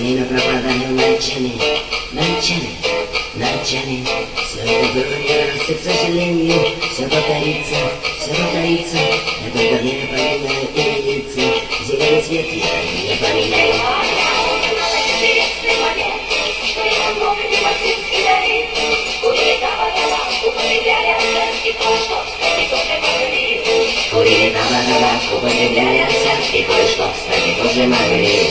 время пропадаю ночами, ночами, ночами. Все это было не раз, и, к сожалению, все повторится, все повторится. Я только время поменяю и лица. Зеленый цвет я не поменяю. Курили табак, употребляли абсент, и кое-что, кстати, тоже могли.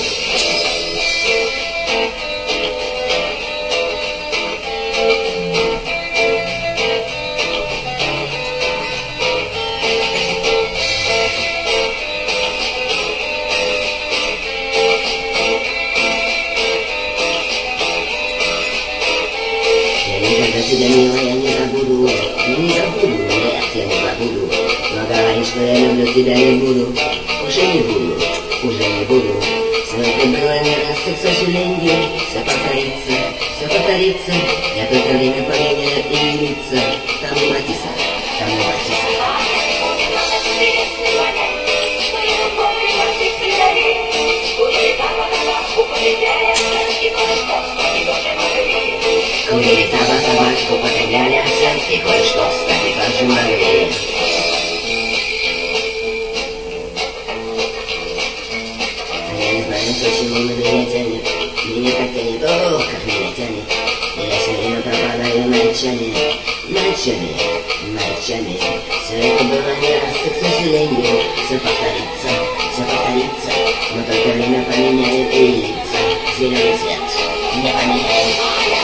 Тебя, милая, не забуду, не забуду, нет, я не забуду. Но говоришь, что я люблю тебя, не буду, уже не буду, уже не буду. Все это было не раз, и, к сожалению, все повторится, все повторится. Я только время поменяю и лица. Тому Матисса, тому Матисса. Курили табак, употребляли абсент, и кое-что, кстати, тоже могли. Я не знаю, почему меня тянет, меня так тянет, о, как меня тянет. Я все время пропадаю ночами, ночами, ночами. Все это было не раз, и, к сожалению, все повторится, все повторится. Но только время поменяет и лица. Зеленый цвет не поменяет.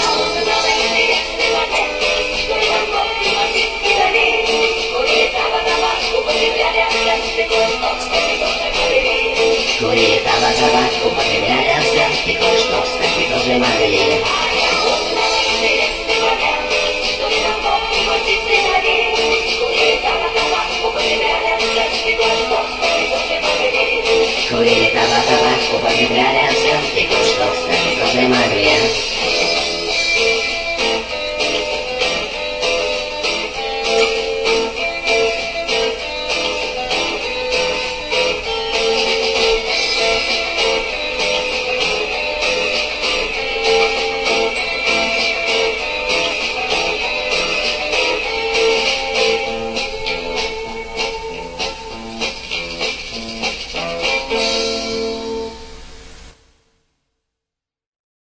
Курили табак, употребляли абсент, и кое-что, кстати, тоже могли. Курили табак, употребляли